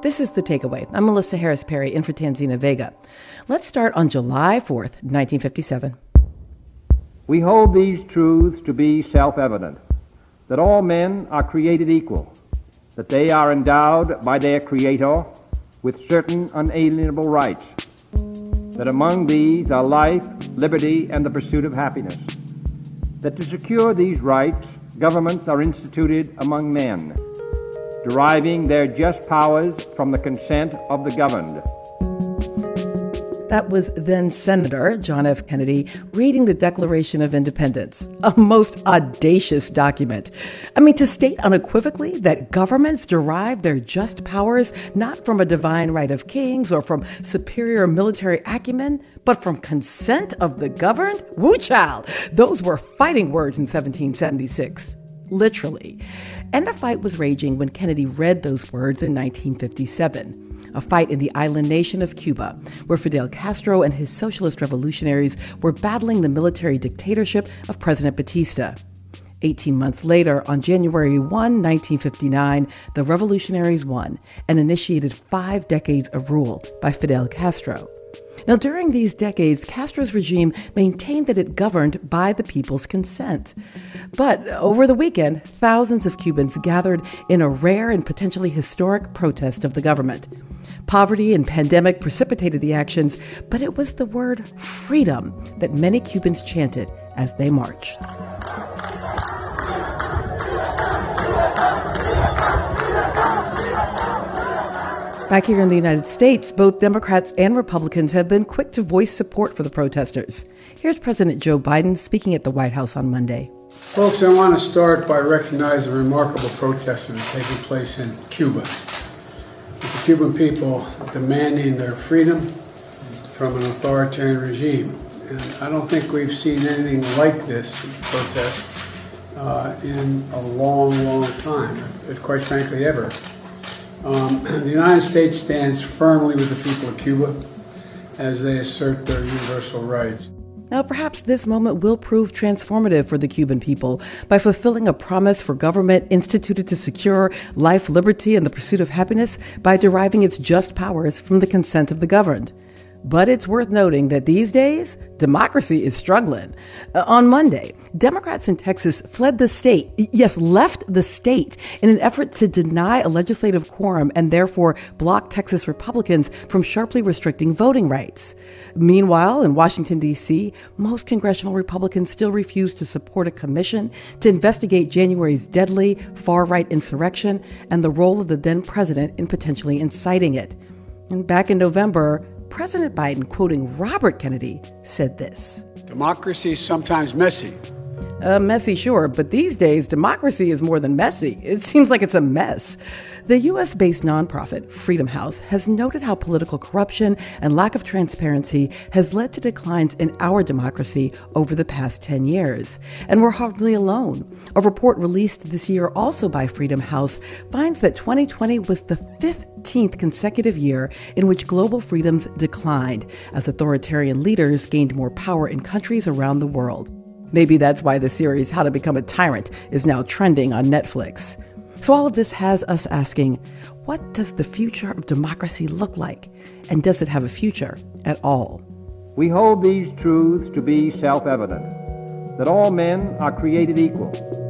This is The Takeaway. I'm Melissa Harris Perry, in for Tanzina Vega. Let's start on July 4th, 1957. We hold these truths to be self-evident, that all men are created equal, that they are endowed by their Creator with certain unalienable rights, that among these are life, liberty, and the pursuit of happiness, that to secure these rights, governments are instituted among men, deriving their just powers from the consent of the governed. That was then Senator John F. Kennedy reading the Declaration of Independence, a most audacious document. I mean, to state unequivocally that governments derive their just powers not from a divine right of kings or from superior military acumen, but from consent of the governed? Woo child! Those were fighting words in 1776. Literally. And a fight was raging when Kennedy read those words in 1957. A fight in the island nation of Cuba, where Fidel Castro and his socialist revolutionaries were battling the military dictatorship of President Batista. 18 months later, on January 1, 1959, the revolutionaries won and initiated 5 decades of rule by Fidel Castro. Now, during these decades, Castro's regime maintained that it governed by the people's consent. But over the weekend, thousands of Cubans gathered in a rare and potentially historic protest of the government. Poverty and pandemic precipitated the actions, but it was the word freedom that many Cubans chanted as they marched. Back here in the United States, both Democrats and Republicans have been quick to voice support for the protesters. Here's President Joe Biden speaking at the White House on Monday. Folks, I want to start by recognizing the remarkable protests that are taking place in Cuba. The Cuban people demanding their freedom from an authoritarian regime. And I don't think we've seen anything like this protest in a long, long time, if quite frankly ever. The United States stands firmly with the people of Cuba as they assert their universal rights. Now, perhaps this moment will prove transformative for the Cuban people by fulfilling a promise for government instituted to secure life, liberty, and the pursuit of happiness by deriving its just powers from the consent of the governed. But it's worth noting that these days, democracy is struggling. On Monday, Democrats in Texas fled the state, left the state, in an effort to deny a legislative quorum and therefore block Texas Republicans from sharply restricting voting rights. Meanwhile, in Washington, D.C., most congressional Republicans still refuse to support a commission to investigate January's deadly far-right insurrection and the role of the then president in potentially inciting it. And back in November, President Biden, quoting Robert Kennedy, said this: Democracy is sometimes messy. Messy, sure, but these days, democracy is more than messy. It seems like it's a mess. The U.S.-based nonprofit Freedom House has noted how political corruption and lack of transparency has led to declines in our democracy over the past 10 years. And we're hardly alone. A report released this year also by Freedom House finds that 2020 was the 15th consecutive year in which global freedoms declined as authoritarian leaders gained more power in countries around the world. Maybe that's why the series How to Become a Tyrant is now trending on Netflix. So all of this has us asking, what does the future of democracy look like? And does it have a future at all? We hold these truths to be self-evident, that all men are created equal.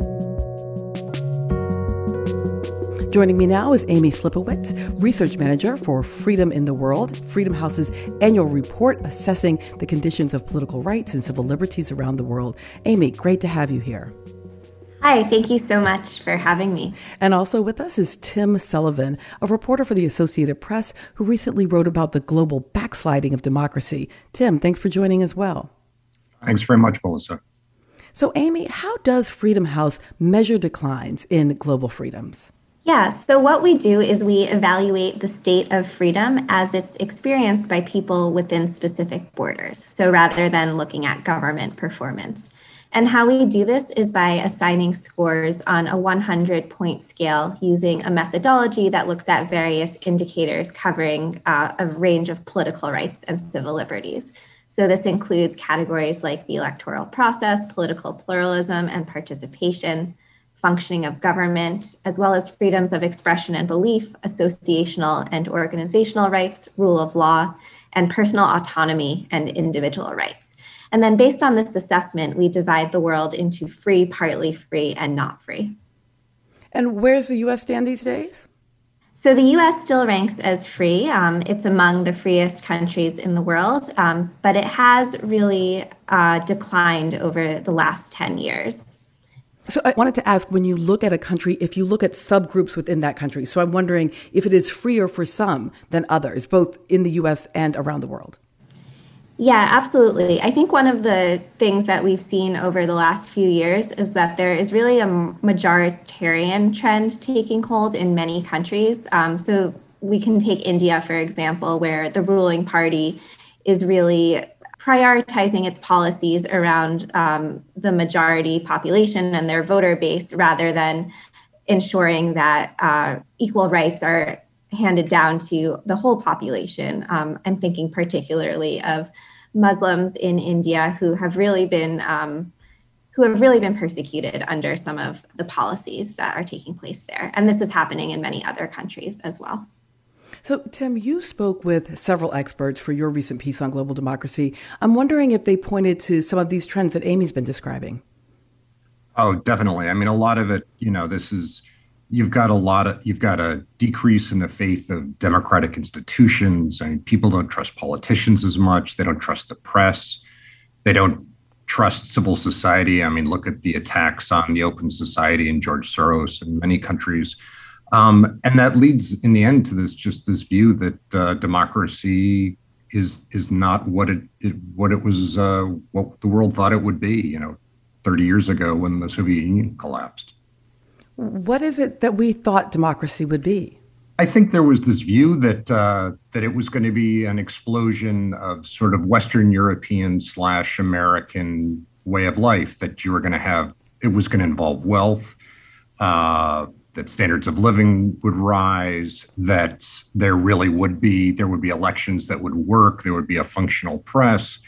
Joining me now is Amy Slipowitz, Research Manager for Freedom in the World, Freedom House's annual report assessing the conditions of political rights and civil liberties around the world. Amy, great to have you here. Hi, thank you so much for having me. And also with us is Tim Sullivan, a reporter for the Associated Press who recently wrote about the global backsliding of democracy. Tim, thanks for joining as well. Thanks very much, Melissa. So, Amy, how does Freedom House measure declines in global freedoms? Yeah, so what we do is we evaluate the state of freedom as it's experienced by people within specific borders. So rather than looking at government performance. And how we do this is by assigning scores on a 100-point scale using a methodology that looks at various indicators covering a range of political rights and civil liberties. So this includes categories like the electoral process, political pluralism and participation, functioning of government, as well as freedoms of expression and belief, associational and organizational rights, rule of law, and personal autonomy and individual rights. And then based on this assessment, we divide the world into free, partly free, and not free. And where's the U.S. stand these days? So the U.S. still ranks as free. It's among the freest countries in the world, but it has really declined over the last 10 years. So I wanted to ask, when you look at a country, if you look at subgroups within that country, so I'm wondering if it is freer for some than others, both in the U.S. and around the world. Yeah, absolutely. I think one of the things that we've seen over the last few years is that there is really a majoritarian trend taking hold in many countries. So we can take India, for example, where the ruling party is really prioritizing its policies around the majority population and their voter base rather than ensuring that equal rights are handed down to the whole population. I'm thinking particularly of Muslims in India who have really been persecuted under some of the policies that are taking place there. And this is happening in many other countries as well. So, Tim, you spoke with several experts for your recent piece on global democracy. I'm wondering if they pointed to some of these trends that Amy's been describing. Oh, definitely. I mean, a lot of it, you've got a decrease in the faith of democratic institutions. I mean, people don't trust politicians as much. They don't trust the press. They don't trust civil society. I mean, look at the attacks on the Open Society and George Soros in many countries. And that leads in the end to this view that democracy is not what the world thought it would be, 30 years ago when the Soviet Union collapsed. What is it that we thought democracy would be? I think there was this view that it was going to be an explosion of sort of Western European / American way of life, that you were going to have, it was going to involve wealth, that standards of living would rise, that there would be elections that would work, there would be a functional press.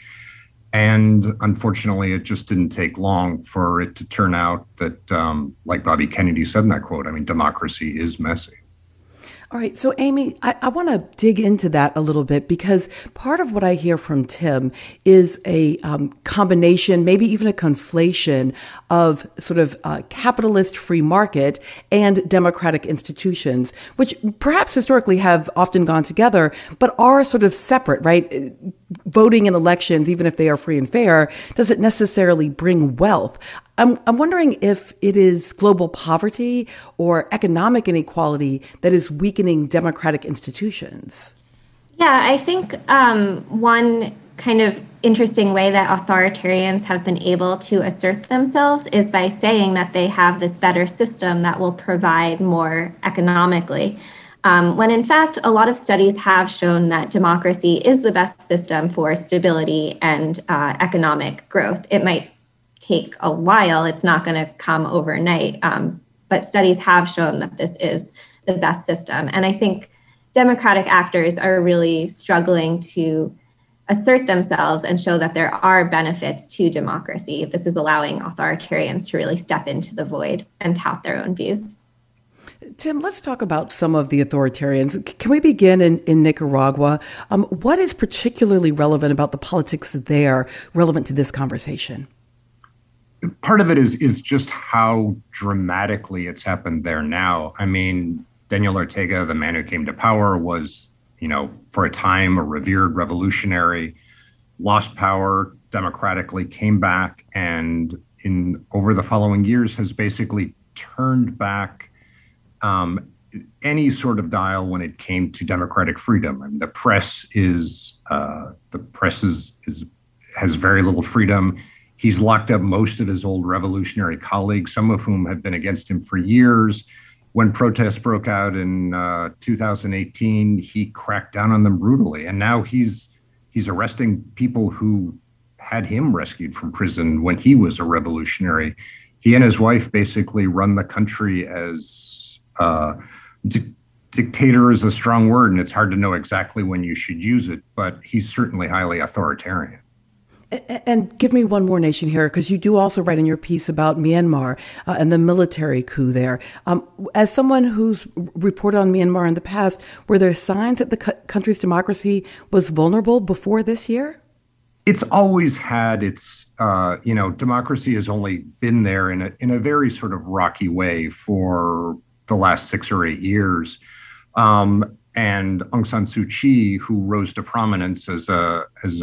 And unfortunately, it just didn't take long for it to turn out that, like Bobby Kennedy said in that quote, I mean, democracy is messy. All right. So, Amy, I want to dig into that a little bit, because part of what I hear from Tim is a combination, maybe even a conflation of sort of capitalist free market and democratic institutions, which perhaps historically have often gone together, but are sort of separate, right? Voting in elections, even if they are free and fair, doesn't necessarily bring wealth. I'm wondering if it is global poverty or economic inequality that is weakening democratic institutions. Yeah, I think one kind of interesting way that authoritarians have been able to assert themselves is by saying that they have this better system that will provide more economically. When in fact, a lot of studies have shown that democracy is the best system for stability and economic growth. It might take a while, it's not going to come overnight, but studies have shown that this is the best system. And I think democratic actors are really struggling to assert themselves and show that there are benefits to democracy. This is allowing authoritarians to really step into the void and tout their own views. Tim, let's talk about some of the authoritarians. Can we begin in Nicaragua? What is particularly relevant about the politics there relevant to this conversation? Part of it is just how dramatically it's happened there now. I mean, Daniel Ortega, the man who came to power, was, for a time a revered revolutionary, lost power democratically, came back, and over the following years has basically turned back any sort of dial when it came to democratic freedom. I mean, the press has very little freedom. He's locked up most of his old revolutionary colleagues, some of whom had been against him for years. When protests broke out in 2018, he cracked down on them brutally. And now he's arresting people who had him rescued from prison when he was a revolutionary. He and his wife basically run the country as dictator is a strong word, and it's hard to know exactly when you should use it, but he's certainly highly authoritarian. And give me one more nation here, because you do also write in your piece about Myanmar and the military coup there. As someone who's reported on Myanmar in the past, were there signs that the country's democracy was vulnerable before this year? It's always had its, democracy has only been there in a very sort of rocky way for the last 6 or 8 years. And Aung San Suu Kyi, who rose to prominence as a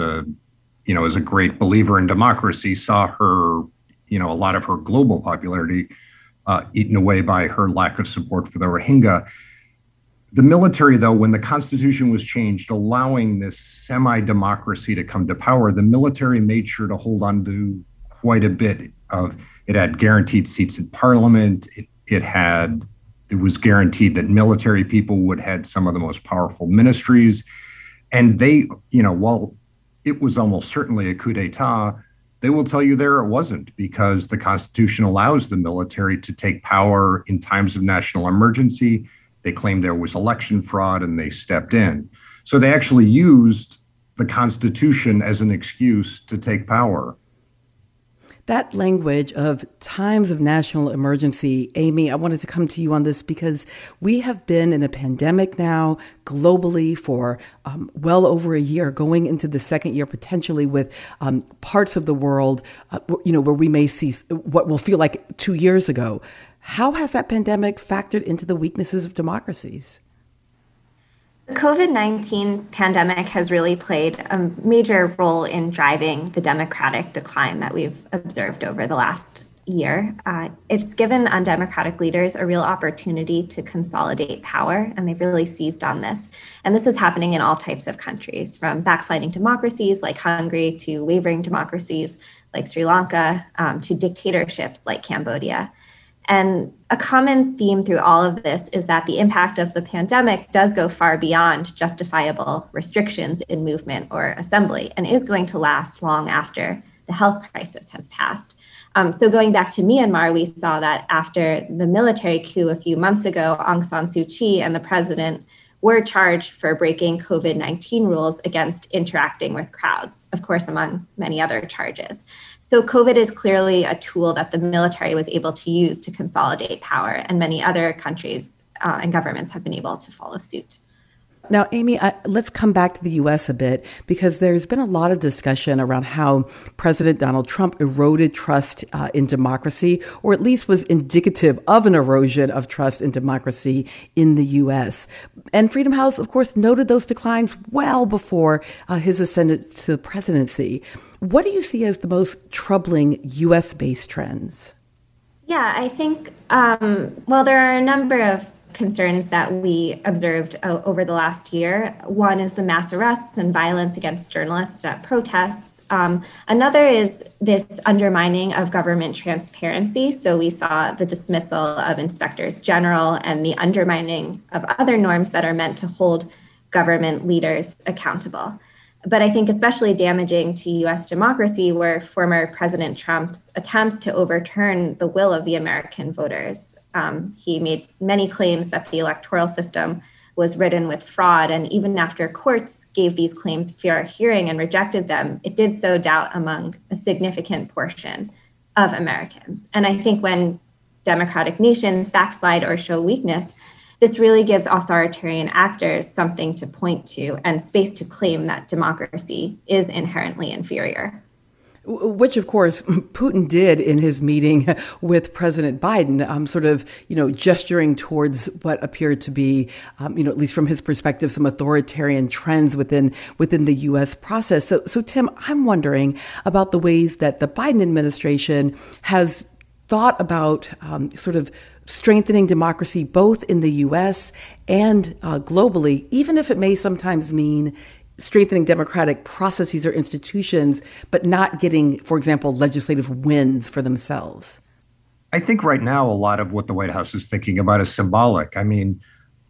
great believer in democracy, saw her, a lot of her global popularity eaten away by her lack of support for the Rohingya. The military, though, when the constitution was changed, allowing this semi-democracy to come to power, the military made sure to hold on to quite a bit of, it had guaranteed seats in parliament. It was guaranteed that military people would head some of the most powerful ministries. And they, while it was almost certainly a coup d'etat, they will tell you there it wasn't, because the Constitution allows the military to take power in times of national emergency. They claimed there was election fraud and they stepped in. So they actually used the Constitution as an excuse to take power. That language of times of national emergency, Amy, I wanted to come to you on this because we have been in a pandemic now globally for well over a year, going into the second year potentially, with parts of the world, where we may see what will feel like 2 years ago. How has that pandemic factored into the weaknesses of democracies? The COVID-19 pandemic has really played a major role in driving the democratic decline that we've observed over the last year. It's given undemocratic leaders a real opportunity to consolidate power, and they've really seized on this. And this is happening in all types of countries, from backsliding democracies like Hungary to wavering democracies like Sri Lanka, to dictatorships like Cambodia. And a common theme through all of this is that the impact of the pandemic does go far beyond justifiable restrictions in movement or assembly, and is going to last long after the health crisis has passed. So going back to Myanmar, we saw that after the military coup a few months ago, Aung San Suu Kyi and the president were charged for breaking COVID-19 rules against interacting with crowds, of course, among many other charges. So COVID is clearly a tool that the military was able to use to consolidate power, and many other countries and governments have been able to follow suit. Now, Amy, let's come back to the U.S. a bit, because there's been a lot of discussion around how President Donald Trump eroded trust in democracy, or at least was indicative of an erosion of trust in democracy in the U.S. And Freedom House, of course, noted those declines well before his ascent to the presidency. What do you see as the most troubling U.S.-based trends? Yeah, I think, there are a number of concerns that we observed over the last year. One is the mass arrests and violence against journalists at protests. Another is this undermining of government transparency. So we saw the dismissal of inspectors general and the undermining of other norms that are meant to hold government leaders accountable. But I think especially damaging to U.S. democracy were former President Trump's attempts to overturn the will of the American voters. He made many claims that the electoral system was ridden with fraud, and even after courts gave these claims fair hearing and rejected them, it did so doubt among a significant portion of Americans. And I think when democratic nations backslide or show weakness, this really gives authoritarian actors something to point to and space to claim that democracy is inherently inferior. Which, of course, Putin did in his meeting with President Biden, gesturing towards what appeared to be, at least from his perspective, some authoritarian trends within the U.S. process. So, Tim, I'm wondering about the ways that the Biden administration has thought about strengthening democracy both in the U.S. and globally, even if it may sometimes mean strengthening democratic processes or institutions, but not getting, for example, legislative wins for themselves. I think right now a lot of what the White House is thinking about is symbolic. I mean,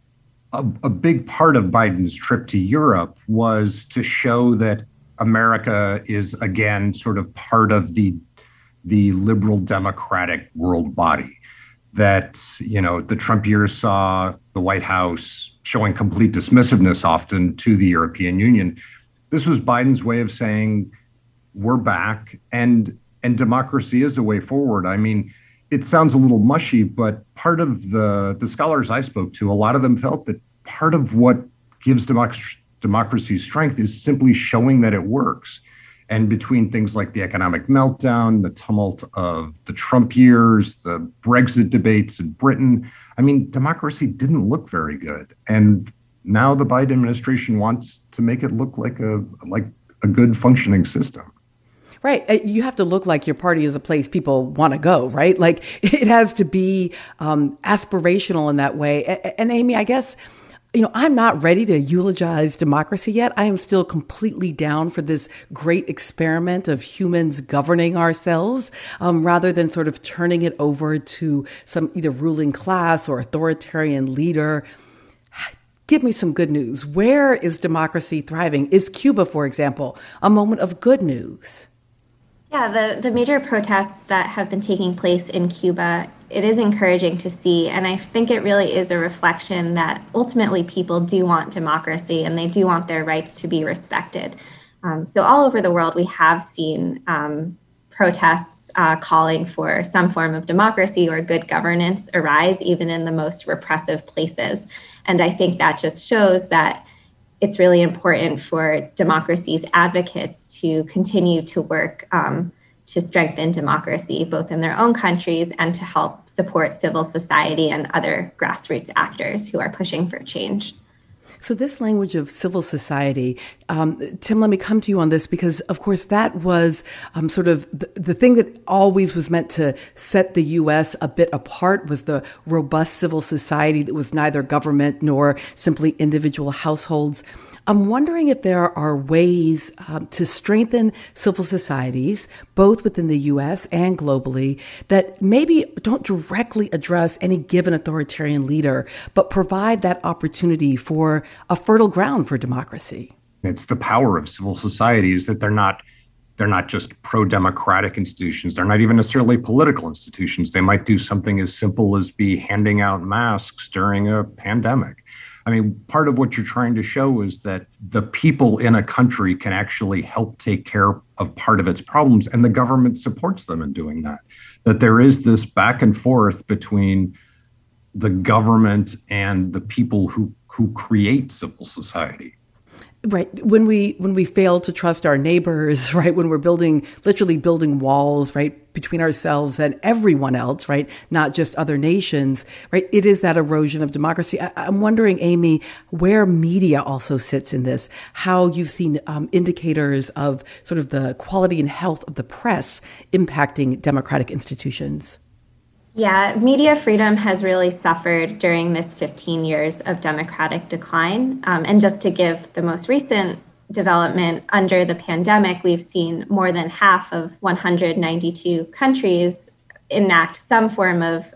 a big part of Biden's trip to Europe was to show that America is again sort of part of the liberal democratic world body. That, the Trump years saw the White House showing complete dismissiveness often to the European Union. This was Biden's way of saying, we're back, and democracy is a way forward. I mean, it sounds a little mushy, but part of the scholars I spoke to, a lot of them felt that part of what gives democracy strength is simply showing that it works. And between things like the economic meltdown, the tumult of the Trump years, the Brexit debates in Britain, I mean, democracy didn't look very good. And now the Biden administration wants to make it look like a good functioning system. Right. You have to look like your party is a place people want to go, right? Like it has to be aspirational in that way. And Amy, I guess, I'm not ready to eulogize democracy yet. I am still completely down for this great experiment of humans governing ourselves, rather than sort of turning it over to some either ruling class or authoritarian leader. Give me some good news. Where is democracy thriving? Is Cuba, for example, a moment of good news? Yeah, the major protests that have been taking place in Cuba, it is encouraging to see. And I think it really is a reflection that ultimately people do want democracy and they do want their rights to be respected. So all over the world, we have seen protests calling for some form of democracy or good governance arise, even in the most repressive places. And I think that just shows that it's really important for democracy's advocates to continue to work to strengthen democracy, both in their own countries and to help support civil society and other grassroots actors who are pushing for change. So this language of civil society, Tim, let me come to you on this because, of course, that was sort of the thing that always was meant to set the U.S. a bit apart, was the robust civil society that was neither government nor simply individual households. I'm wondering if there are ways to strengthen civil societies, both within the U.S. and globally, that maybe don't directly address any given authoritarian leader, but provide that opportunity for a fertile ground for democracy. It's the power of civil societies that they're not just pro-democratic institutions. They're not even necessarily political institutions. They might do something as simple as be handing out masks during a pandemic. I mean, part of what you're trying to show is that the people in a country can actually help take care of part of its problems, and the government supports them in doing that. That there is this back and forth between the government and the people who create civil society. Right. When we fail to trust our neighbors, right, when we're literally building walls, right, between ourselves and everyone else, right, not just other nations, right, it is that erosion of democracy. I'm wondering, Amy, where media also sits in this, how you've seen indicators of sort of the quality and health of the press impacting democratic institutions. Yeah, media freedom has really suffered during this 15 years of democratic decline. And just to give the most recent development, under the pandemic, we've seen more than half of 192 countries enact some form of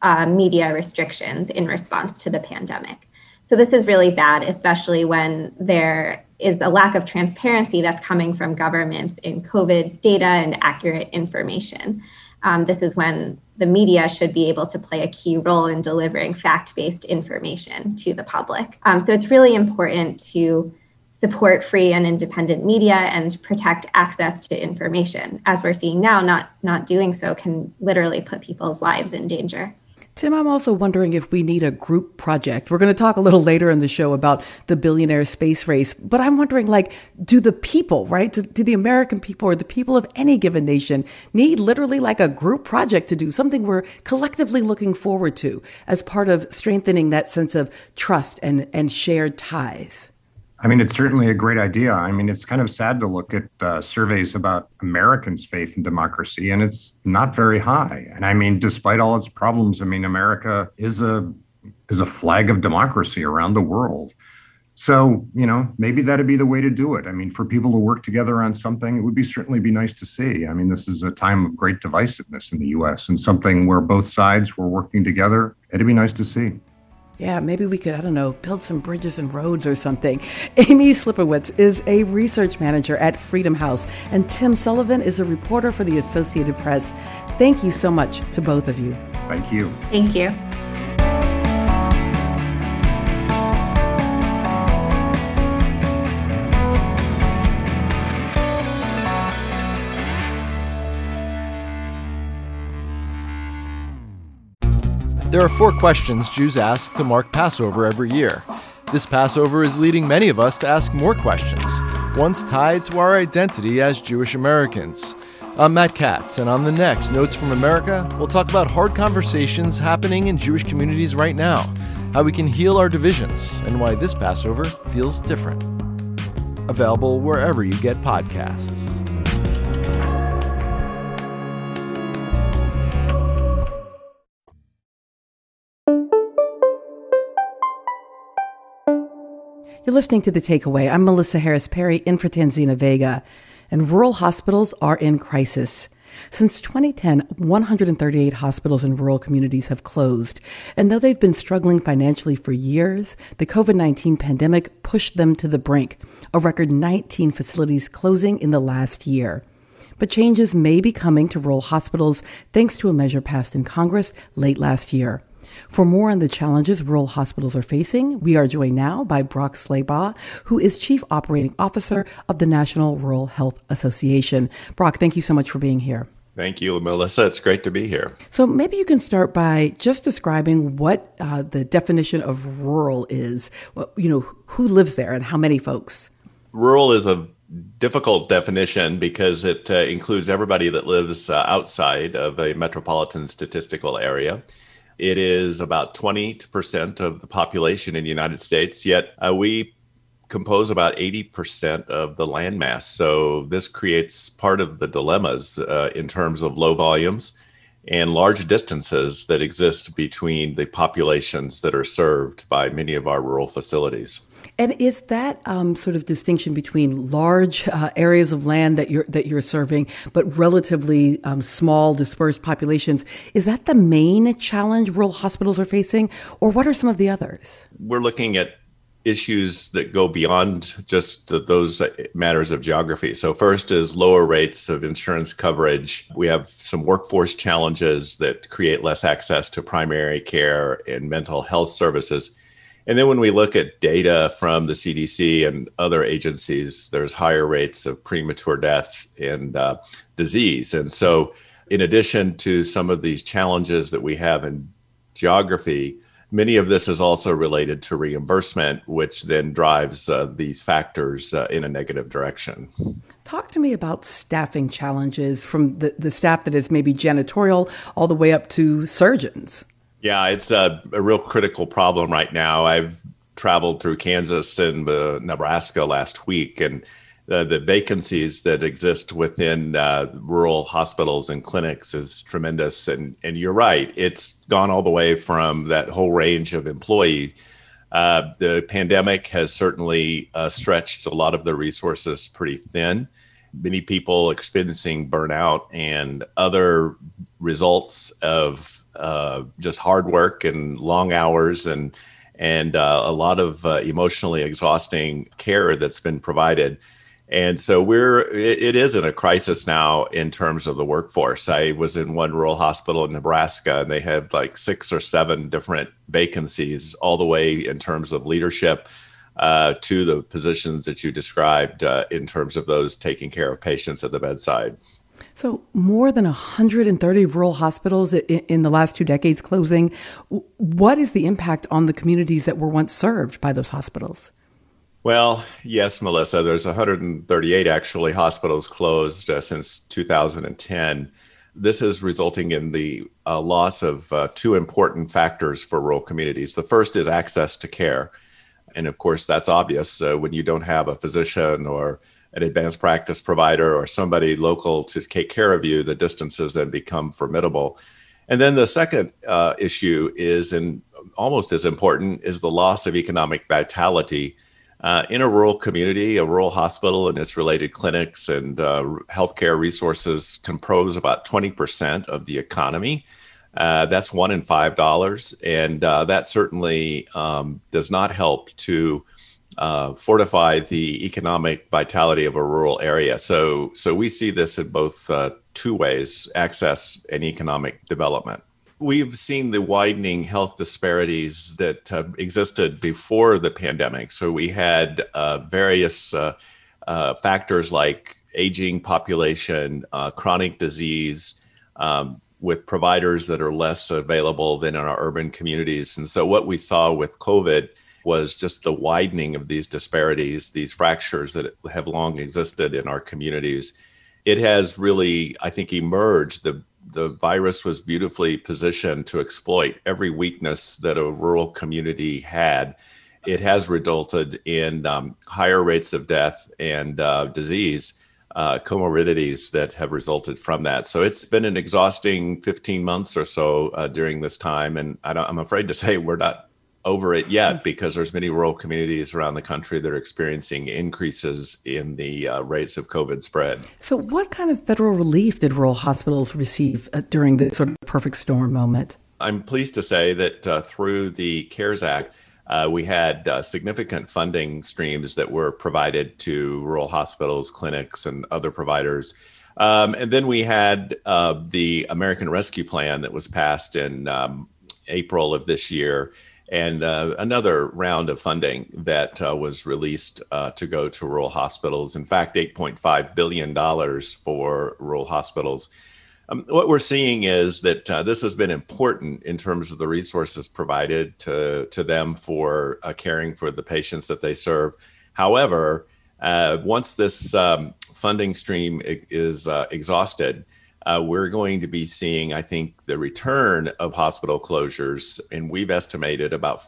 media restrictions in response to the pandemic. So this is really bad, especially when there is a lack of transparency that's coming from governments in COVID data and accurate information. This is when the media should be able to play a key role in delivering fact-based information to the public. So it's really important to support free and independent media and protect access to information. As we're seeing now, not doing so can literally put people's lives in danger. Tim, I'm also wondering if we need a group project. We're going to talk a little later in the show about the billionaire space race, but I'm wondering, do the people, right? Do the American people or the people of any given nation need literally a group project to do something we're collectively looking forward to as part of strengthening that sense of trust and shared ties? I mean, it's certainly a great idea. I mean, it's kind of sad to look at surveys about Americans' faith in democracy, and it's not very high. And I mean, despite all its problems, I mean, America is a flag of democracy around the world. So, maybe that'd be the way to do it. I mean, for people to work together on something, it would certainly be nice to see. I mean, this is a time of great divisiveness in the U.S. and something where both sides were working together. It'd be nice to see. Yeah, maybe we could, build some bridges and roads or something. Amy Slipowitz is a research manager at Freedom House, and Tim Sullivan is a reporter for the Associated Press. Thank you so much to both of you. Thank you. Thank you. There are 4 questions Jews ask to mark Passover every year. This Passover is leading many of us to ask more questions, ones tied to our identity as Jewish Americans. I'm Matt Katz, and on the next Notes from America, we'll talk about hard conversations happening in Jewish communities right now, how we can heal our divisions, and why this Passover feels different. Available wherever you get podcasts. You're listening to The Takeaway. I'm Melissa Harris Perry, in for Tanzina Vega. And rural hospitals are in crisis. Since 2010, 138 hospitals in rural communities have closed. And though they've been struggling financially for years, the COVID-19 pandemic pushed them to the brink. A record 19 facilities closing in the last year. But changes may be coming to rural hospitals thanks to a measure passed in Congress late last year. For more on the challenges rural hospitals are facing, we are joined now by Brock Slaybaugh, who is Chief Operating Officer of the National Rural Health Association. Brock, thank you so much for being here. Thank you, Melissa. It's great to be here. So maybe you can start by just describing what the definition of rural is. Who lives there and how many folks? Rural is a difficult definition because it includes everybody that lives outside of a metropolitan statistical area. It is about 20% of the population in the United States, yet we compose about 80% of the landmass. So this creates part of the dilemmas in terms of low volumes and large distances that exist between the populations that are served by many of our rural facilities. And is that sort of distinction between large areas of land that you're serving, but relatively small dispersed populations, is that the main challenge rural hospitals are facing, or what are some of the others? We're looking at issues that go beyond just those matters of geography. So first is lower rates of insurance coverage. We have some workforce challenges that create less access to primary care and mental health services. And then when we look at data from the CDC and other agencies, there's higher rates of premature death and disease. And so in addition to some of these challenges that we have in geography, many of this is also related to reimbursement, which then drives these factors in a negative direction. Talk to me about staffing challenges from the staff that is maybe janitorial all the way up to surgeons. Yeah, it's a real critical problem right now. I've traveled through Kansas and Nebraska last week, and the vacancies that exist within rural hospitals and clinics is tremendous. And you're right, it's gone all the way from that whole range of employee. The pandemic has certainly stretched a lot of the resources pretty thin. Many people experiencing burnout and other results of just hard work and long hours and a lot of emotionally exhausting care that's been provided. And so it is in a crisis now in terms of the workforce. I was in one rural hospital in Nebraska, and they had like 6 or 7 different vacancies all the way in terms of leadership to the positions that you described in terms of those taking care of patients at the bedside. So more than 130 rural hospitals in the last 2 decades closing. What is the impact on the communities that were once served by those hospitals? Well, yes, Melissa, there's 138 actually hospitals closed since 2010. This is resulting in the loss of 2 important factors for rural communities. The first is access to care. And of course, that's obvious when you don't have a physician or an advanced practice provider or somebody local to take care of you, the distances then become formidable. And then the second issue is, and almost as important, is the loss of economic vitality. In a rural community, a rural hospital and its related clinics and healthcare resources compose about 20% of the economy. That's $1 in $5. And that certainly does not help to fortify the economic vitality of a rural area. So we see this in both 2 ways, access and economic development. We've seen the widening health disparities that existed before the pandemic. So we had various factors like aging population, chronic disease, with providers that are less available than in our urban communities. And so what we saw with COVID was just the widening of these disparities, these fractures that have long existed in our communities. It has really, I think, emerged. The virus was beautifully positioned to exploit every weakness that a rural community had. It has resulted in higher rates of death and disease, comorbidities that have resulted from that. So it's been an exhausting 15 months or so during this time. And I'm afraid to say we're not over it yet, because there's many rural communities around the country that are experiencing increases in the rates of COVID spread. So what kind of federal relief did rural hospitals receive during the sort of perfect storm moment? I'm pleased to say that through the CARES Act, we had significant funding streams that were provided to rural hospitals, clinics, and other providers. And then we had the American Rescue Plan that was passed in April of this year, and another round of funding that was released to go to rural hospitals. In fact, $8.5 billion for rural hospitals. What we're seeing is that this has been important in terms of the resources provided to them for caring for the patients that they serve. However, once this funding stream is exhausted, we're going to be seeing, I think, the return of hospital closures. And we've estimated about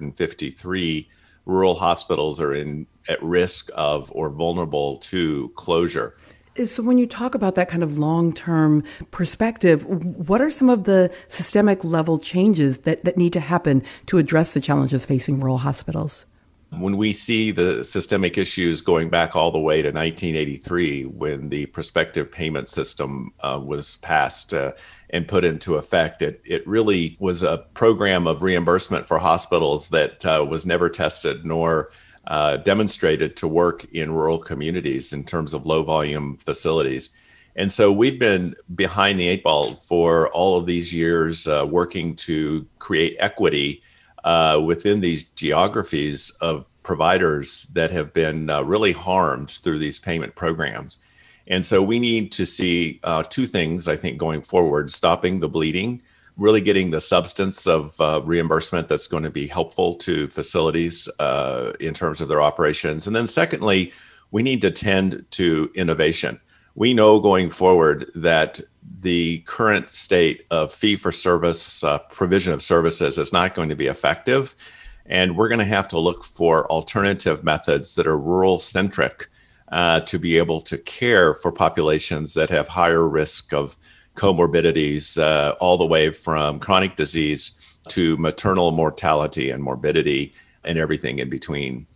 453 rural hospitals are at risk of or vulnerable to closure. So when you talk about that kind of long-term perspective, what are some of the systemic level changes that need to happen to address the challenges facing rural hospitals? When we see the systemic issues going back all the way to 1983, when the prospective payment system was passed and put into effect, it really was a program of reimbursement for hospitals that was never tested nor demonstrated to work in rural communities in terms of low volume facilities. And so we've been behind the eight ball for all of these years, working to create equity within these geographies of providers that have been really harmed through these payment programs. And so we need to see two things, I think, going forward: stopping the bleeding, really getting the substance of reimbursement that's going to be helpful to facilities in terms of their operations. And then secondly, we need to tend to innovation. We know going forward that the current state of fee-for-service provision of services is not going to be effective. And we're going to have to look for alternative methods that are rural-centric to be able to care for populations that have higher risk of comorbidities, all the way from chronic disease to maternal mortality and morbidity and everything in between.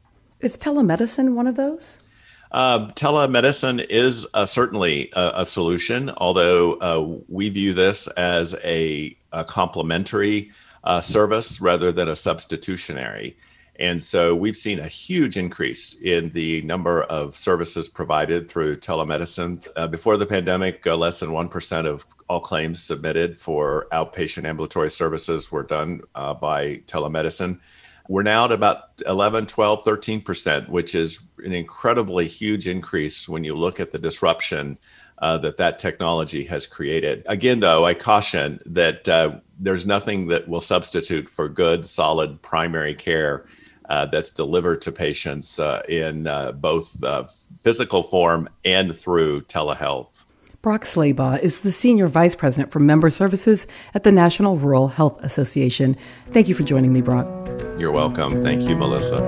Is telemedicine one of those? Telemedicine is certainly a solution, although we view this as a complementary service rather than a substitutionary. And so we've seen a huge increase in the number of services provided through telemedicine. Before the pandemic, less than 1% of all claims submitted for outpatient ambulatory services were done by telemedicine. We're now at about 11, 12, 13%, which is an incredibly huge increase when you look at the disruption that technology has created. Again, though, I caution that there's nothing that will substitute for good, solid primary care that's delivered to patients in both physical form and through telehealth. Brock Slaybaugh is the Senior Vice President for Member Services at the National Rural Health Association. Thank you for joining me, Brock. You're welcome. Thank you, Melissa.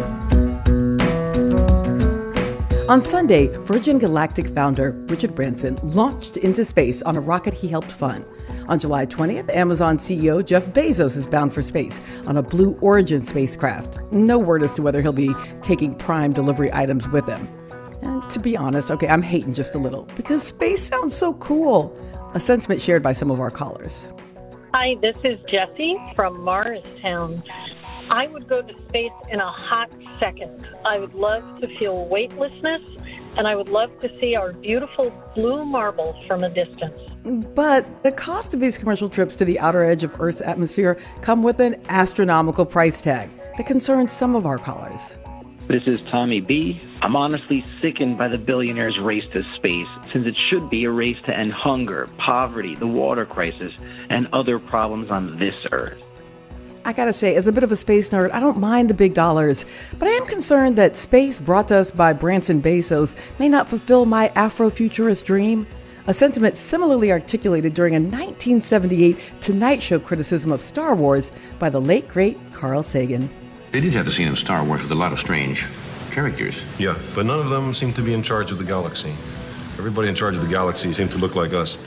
On Sunday, Virgin Galactic founder Richard Branson launched into space on a rocket he helped fund. On July 20th, Amazon CEO Jeff Bezos is bound for space on a Blue Origin spacecraft. No word as to whether he'll be taking Prime delivery items with him. And to be honest, I'm hating just a little, because space sounds so cool. A sentiment shared by some of our callers. Hi, this is Jessie from Morristown. I would go to space in a hot second. I would love to feel weightlessness, and I would love to see our beautiful blue marbles from a distance. But the cost of these commercial trips to the outer edge of Earth's atmosphere come with an astronomical price tag that concerns some of our callers. This is Tommy B. I'm honestly sickened by the billionaires' race to space, since it should be a race to end hunger, poverty, the water crisis, and other problems on this Earth. I gotta say, as a bit of a space nerd, I don't mind the big dollars, but I am concerned that space brought to us by Branson Bezos may not fulfill my Afrofuturist dream. A sentiment similarly articulated during a 1978 Tonight Show criticism of Star Wars by the late, great Carl Sagan. They did have a scene in Star Wars with a lot of strange characters. Yeah, but none of them seem to be in charge of the galaxy. Everybody in charge of the galaxy seems to look like us.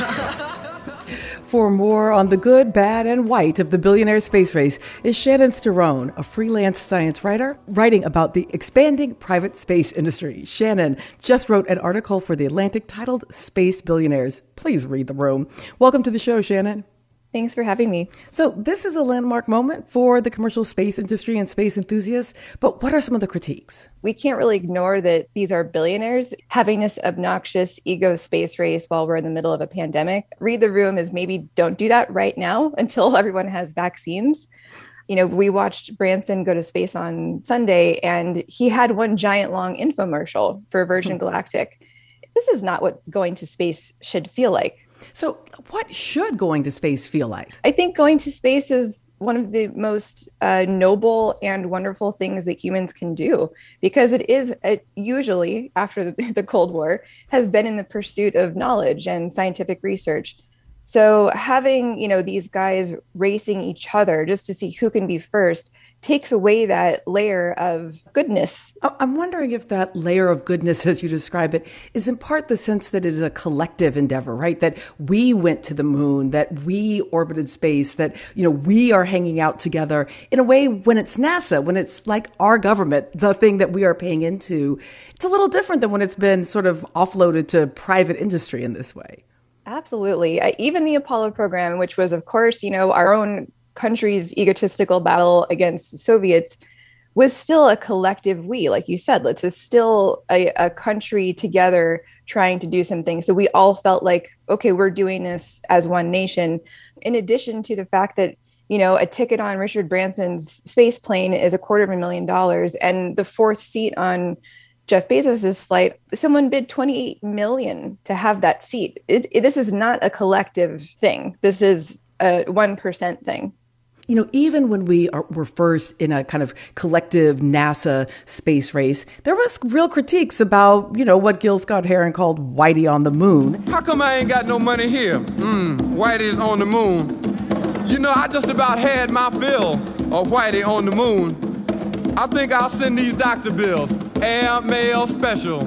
For more on the good, bad, and white of the billionaire space race is Shannon Sterone, a freelance science writer, writing about the expanding private space industry. Shannon just wrote an article for The Atlantic titled Space Billionaires. Please read the room. Welcome to the show, Shannon. Thanks for having me. So this is a landmark moment for the commercial space industry and space enthusiasts, but what are some of the critiques? We can't really ignore that these are billionaires having this obnoxious ego space race while we're in the middle of a pandemic. Read the room is maybe don't do that right now until everyone has vaccines. You know, we watched Branson go to space on Sunday, and he had one giant long infomercial for Virgin Galactic. This is not what going to space should feel like. So what should going to space feel like? I think going to space is one of the most noble and wonderful things that humans can do, because it is usually, after the Cold War, has been in the pursuit of knowledge and scientific research. So having, these guys racing each other just to see who can be first takes away that layer of goodness. I'm wondering if that layer of goodness, as you describe it, is in part the sense that it is a collective endeavor, right? That we went to the moon, that we orbited space, that, we are hanging out together in a way when it's NASA, when it's like our government, the thing that we are paying into. It's a little different than when it's been sort of offloaded to private industry in this way. Absolutely. Even the Apollo program, which was, of course, our own country's egotistical battle against the Soviets, was still a collective we, like you said. It's still a country together trying to do something. So we all felt like, okay, we're doing this as one nation. In addition to the fact that, a ticket on Richard Branson's space plane is $250,000, and the fourth seat on Jeff Bezos's flight, someone bid $28 million to have that seat. This is not a collective thing. This is a 1% thing. Even when we were first in a kind of collective NASA space race, there was real critiques about, what Gil Scott-Heron called Whitey on the moon. How come I ain't got no money here? Whitey's on the moon. I just about had my fill of Whitey on the moon. I think I'll send these doctor bills. Air mail special.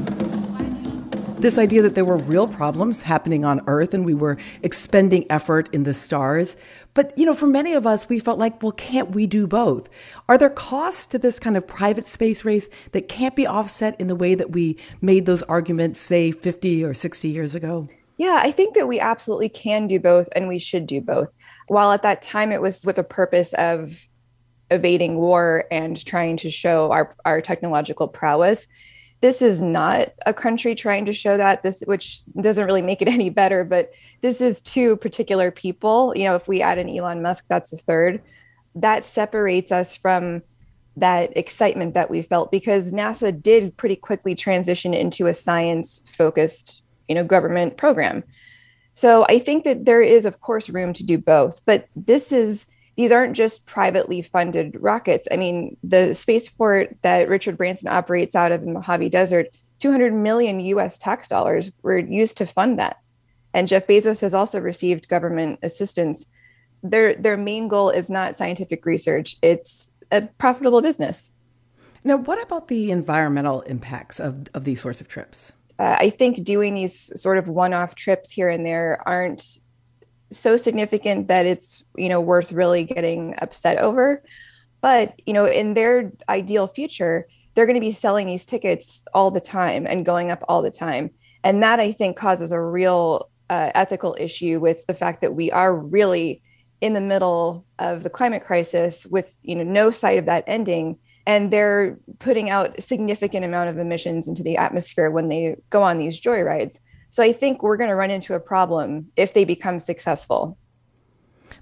This idea that there were real problems happening on Earth and we were expending effort in the stars. But, for many of us, we felt like, well, can't we do both? Are there costs to this kind of private space race that can't be offset in the way that we made those arguments, say, 50 or 60 years ago? Yeah, I think that we absolutely can do both, and we should do both. While at that time it was with a purpose of evading war and trying to show our technological prowess, this is not a country trying to show that, which doesn't really make it any better, but this is two particular people. If we add in Elon Musk, that's a third. That separates us from that excitement that we felt, because NASA did pretty quickly transition into a science-focused, government program. So I think that there is, of course, room to do both, but these aren't just privately funded rockets. I mean, the spaceport that Richard Branson operates out of in Mojave Desert, 200 million US tax dollars were used to fund that. And Jeff Bezos has also received government assistance. Their main goal is not scientific research. It's a profitable business. Now, what about the environmental impacts of these sorts of trips? I think doing these sort of one-off trips here and there aren't so significant that it's, worth really getting upset over. But, in their ideal future, they're going to be selling these tickets all the time and going up all the time. And that, I think, causes a real ethical issue with the fact that we are really in the middle of the climate crisis with, no sight of that ending. And they're putting out a significant amount of emissions into the atmosphere when they go on these joyrides. So I think we're going to run into a problem if they become successful.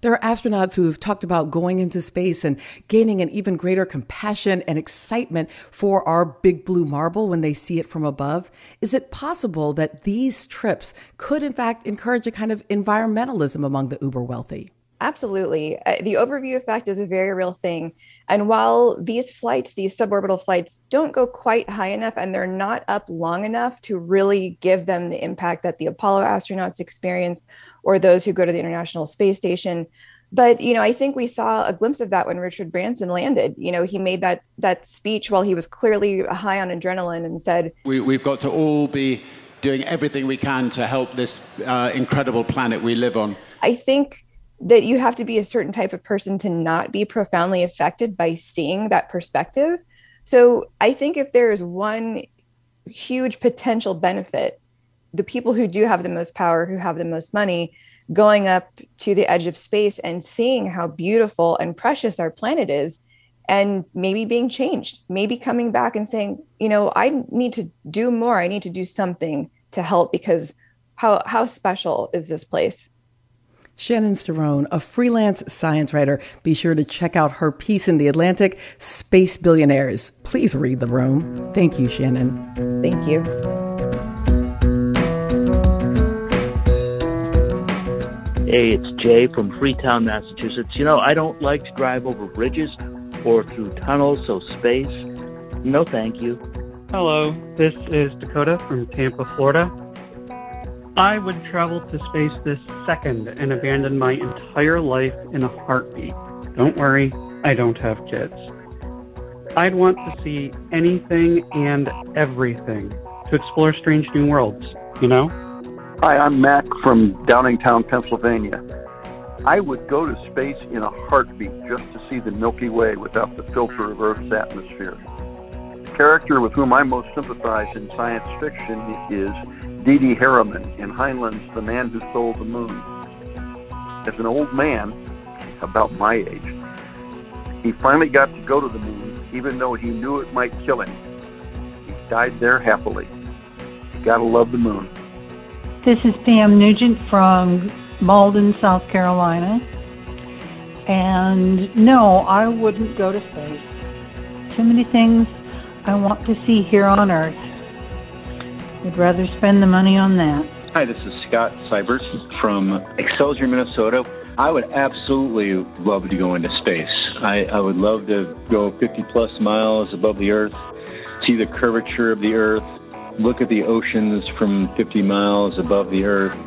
There are astronauts who have talked about going into space and gaining an even greater compassion and excitement for our big blue marble when they see it from above. Is it possible that these trips could, in fact, encourage a kind of environmentalism among the uber wealthy? Absolutely. The overview effect is a very real thing. And while these flights, these suborbital flights, don't go quite high enough and they're not up long enough to really give them the impact that the Apollo astronauts experienced or those who go to the International Space Station. But, I think we saw a glimpse of that when Richard Branson landed. He made that speech while he was clearly high on adrenaline and said, We've got to all be doing everything we can to help this incredible planet we live on. I think that you have to be a certain type of person to not be profoundly affected by seeing that perspective. So I think if there is one huge potential benefit, the people who do have the most power, who have the most money, going up to the edge of space and seeing how beautiful and precious our planet is, and maybe being changed, maybe coming back and saying, I need to do more. I need to do something to help, because how special is this place? Shannon Sterone, a freelance science writer. Be sure to check out her piece in The Atlantic, Space Billionaires. Please read the room. Thank you, Shannon. Thank you. Hey, it's Jay from Freetown, Massachusetts. I don't like to drive over bridges or through tunnels, so space, no thank you. Hello, this is Dakota from Tampa, Florida. I would travel to space this second and abandon my entire life in a heartbeat. Don't worry, I don't have kids. I'd want to see anything and everything, to explore strange new worlds, Hi, I'm Mac from Downingtown, Pennsylvania. I would go to space in a heartbeat just to see the Milky Way without the filter of Earth's atmosphere. The character with whom I most sympathize in science fiction is Dee Dee Harriman in Heinlein's The Man Who Stole the Moon. As an old man, about my age, he finally got to go to the moon, even though he knew it might kill him. He died there happily. You gotta love the moon. This is Pam Nugent from Malden, South Carolina. And no, I wouldn't go to space. Too many things I want to see here on Earth. I'd rather spend the money on that. Hi, this is Scott Seibert from Excelsior, Minnesota. I would absolutely love to go into space. I would love to go 50 plus miles above the Earth, see the curvature of the Earth, look at the oceans from 50 miles above the Earth.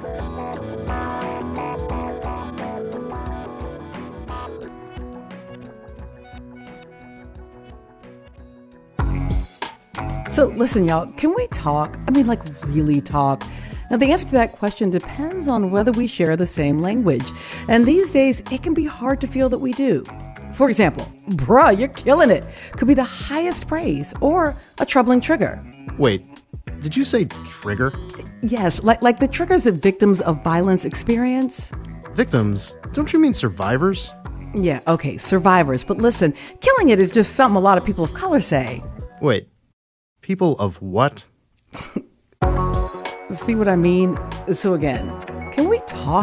So listen, y'all, can we talk? Really talk? Now, the answer to that question depends on whether we share the same language. And these days, it can be hard to feel that we do. For example, bruh, you're killing it could be the highest praise or a troubling trigger. Wait, did you say trigger? Yes, like the triggers that victims of violence experience. Victims? Don't you mean survivors? Yeah, okay, survivors. But listen, killing it is just something a lot of people of color say. Wait, people of what? See what I mean? So again, can we talk?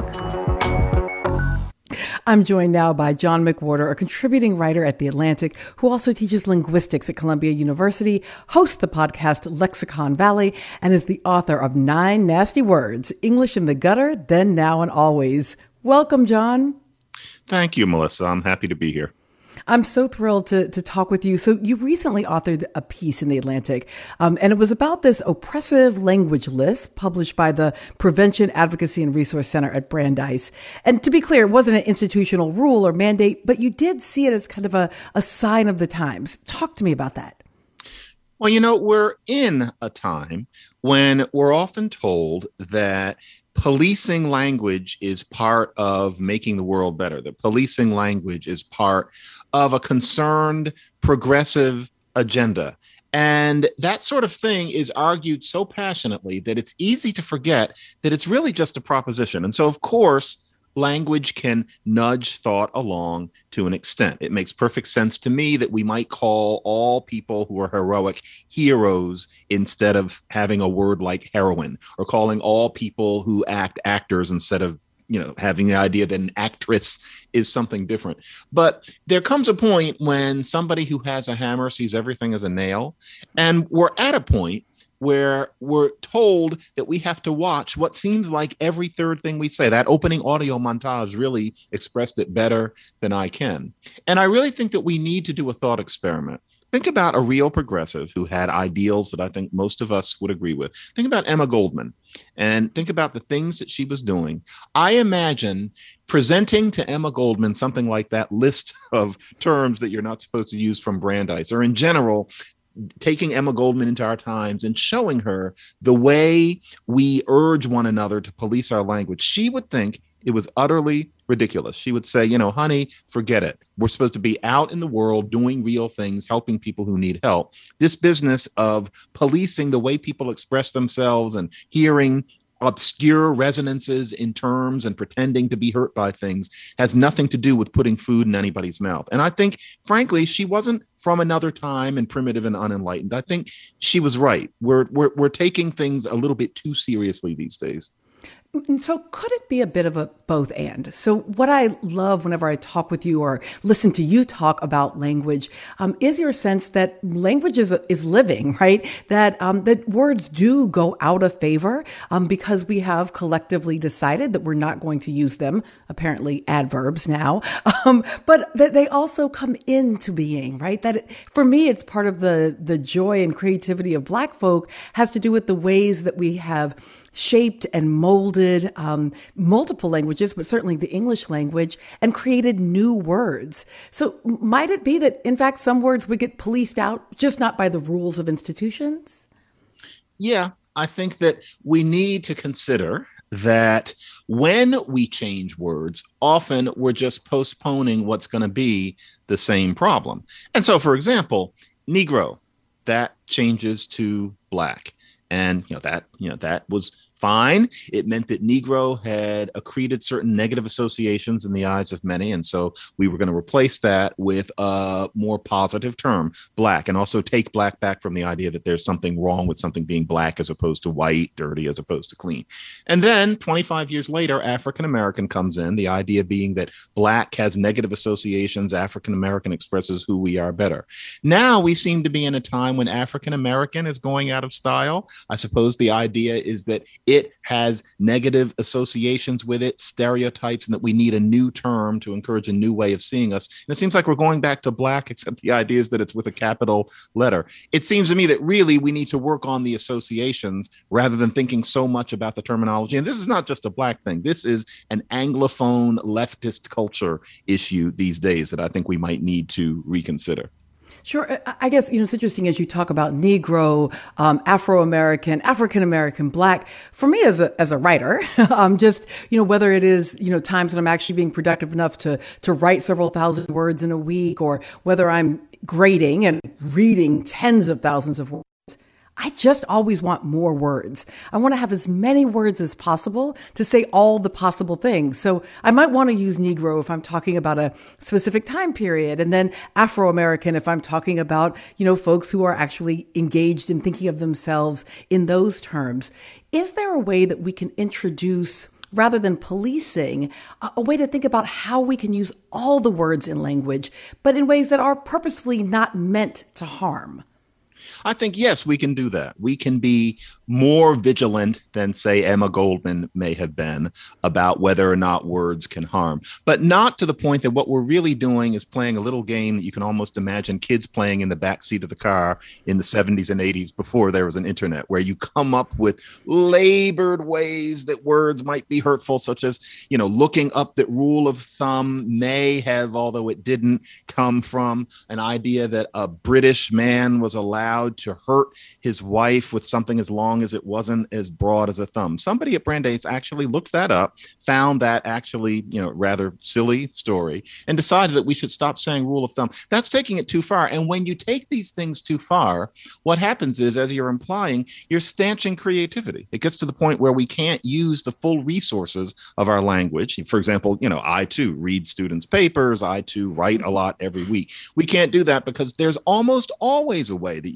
I'm joined now by John McWhorter, a contributing writer at The Atlantic, who also teaches linguistics at Columbia University, hosts the podcast Lexicon Valley, and is the author of 9 Nasty Words, English in the Gutter, Then, Now, and Always. Welcome, John. Thank you, Melissa. I'm happy to be here. I'm so thrilled to talk with you. So you recently authored a piece in The Atlantic, and it was about this oppressive language list published by the Prevention Advocacy and Resource Center at Brandeis. And to be clear, it wasn't an institutional rule or mandate, but you did see it as kind of a sign of the times. Talk to me about that. Well, we're in a time when we're often told that policing language is part of making the world better. That policing language is part of a concerned, progressive agenda. And that sort of thing is argued so passionately that it's easy to forget that it's really just a proposition. And so, of course, language can nudge thought along to an extent. It makes perfect sense to me that we might call all people who are heroic heroes instead of having a word like heroine, or calling all people who act actors instead of having the idea that an actress is something different. But there comes a point when somebody who has a hammer sees everything as a nail. And we're at a point where we're told that we have to watch what seems like every third thing we say. That opening audio montage really expressed it better than I can. And I really think that we need to do a thought experiment. Think about a real progressive who had ideals that I think most of us would agree with. Think about Emma Goldman and think about the things that she was doing. I imagine presenting to Emma Goldman something like that list of terms that you're not supposed to use from Brandeis, or in general, taking Emma Goldman into our times and showing her the way we urge one another to police our language. She would think it was utterly ridiculous. She would say, honey, forget it. We're supposed to be out in the world doing real things, helping people who need help. This business of policing the way people express themselves and hearing obscure resonances in terms and pretending to be hurt by things has nothing to do with putting food in anybody's mouth. And I think, frankly, she wasn't from another time and primitive and unenlightened. I think she was right. We're taking things a little bit too seriously these days. So could it be a bit of a both and? So what I love whenever I talk with you or listen to you talk about language is your sense that language is living, right? That words do go out of favor because we have collectively decided that we're not going to use them, apparently adverbs now, but that they also come into being, right? For me, it's part of the joy and creativity of Black folk has to do with the ways that we have shaped and molded multiple languages, but certainly the English language, and created new words. So might it be that, in fact, some words would get policed out, just not by the rules of institutions? Yeah, I think that we need to consider that when we change words, often we're just postponing what's going to be the same problem. And so, for example, Negro, that changes to Black. And that was fine. It meant that Negro had accreted certain negative associations in the eyes of many. And so we were going to replace that with a more positive term, Black, and also take Black back from the idea that there's something wrong with something being Black as opposed to white, dirty as opposed to clean. And then 25 years later, African American comes in, the idea being that Black has negative associations, African American expresses who we are better. Now we seem to be in a time when African American is going out of style. I suppose the idea is that it has negative associations with it, stereotypes, and that we need a new term to encourage a new way of seeing us. And it seems like we're going back to Black, except the idea is that it's with a capital letter. It seems to me that really we need to work on the associations rather than thinking so much about the terminology. And this is not just a Black thing. This is an Anglophone leftist culture issue these days that I think we might need to reconsider. Sure. I guess, it's interesting as you talk about Negro, Afro-American, African-American, Black. For me as a writer, just, whether it is, times when I'm actually being productive enough to write several thousand words in a week, or whether I'm grading and reading tens of thousands of words, I just always want more words. I want to have as many words as possible to say all the possible things. So I might want to use Negro if I'm talking about a specific time period, and then Afro-American if I'm talking about, folks who are actually engaged in thinking of themselves in those terms. Is there a way that we can introduce, rather than policing, a way to think about how we can use all the words in language, but in ways that are purposefully not meant to harm? I think, yes, we can do that. We can be more vigilant than, say, Emma Goldman may have been about whether or not words can harm, but not to the point that what we're really doing is playing a little game that you can almost imagine kids playing in the backseat of the car in the 70s and 80s before there was an internet, where you come up with labored ways that words might be hurtful, such as, looking up that rule of thumb may have, although it didn't, come from an idea that a British man was allowed to hurt his wife with something as long as it wasn't as broad as a thumb. Somebody at Brandeis actually looked that up, found that actually, rather silly story, and decided that we should stop saying rule of thumb. That's taking it too far. And when you take these things too far, what happens is, as you're implying, you're stanching creativity. It gets to the point where we can't use the full resources of our language. For example, I too read students' papers. I too write a lot every week. We can't do that because there's almost always a way that you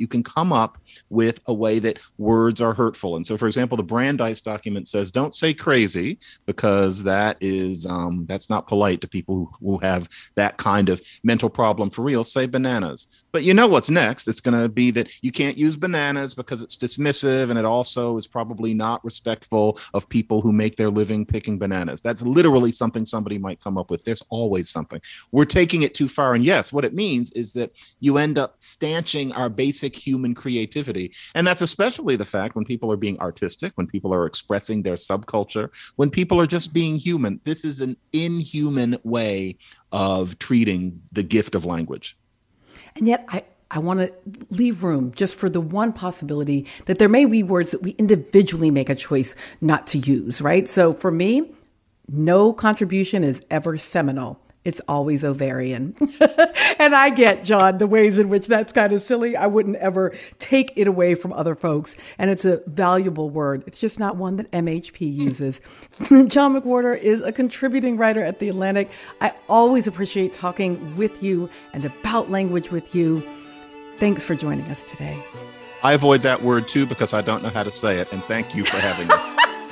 can come up with a way that words are hurtful. And so, for example, the Brandeis document says, don't say crazy, because that is that's not polite to people who have that kind of mental problem for real. Say bananas. But you know what's next? It's going to be that you can't use bananas because it's dismissive, and it also is probably not respectful of people who make their living picking bananas. That's literally something somebody might come up with. There's always something. We're taking it too far. And yes, what it means is that you end up stanching our basic human creativity. And that's especially the fact when people are being artistic, when people are expressing their subculture, when people are just being human. This is an inhuman way of treating the gift of language. And yet I want to leave room just for the one possibility that there may be words that we individually make a choice not to use, right? So for me, no contribution is ever seminal. It's always ovarian. And I get, John, the ways in which that's kind of silly. I wouldn't ever take it away from other folks. And it's a valuable word. It's just not one that MHP uses. John McWhorter is a contributing writer at The Atlantic. I always appreciate talking with you and about language with you. Thanks for joining us today. I avoid that word too because I don't know how to say it. And thank you for having me.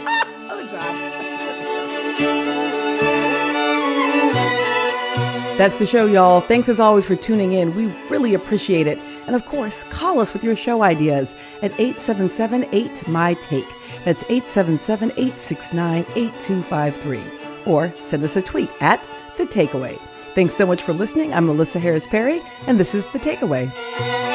That's the show, y'all. Thanks as always for tuning in. We really appreciate it. And of course, call us with your show ideas at 877-8-MY-TAKE. That's 877-869-8253. Or send us a tweet at The Takeaway. Thanks so much for listening. I'm Melissa Harris Perry, and this is The Takeaway.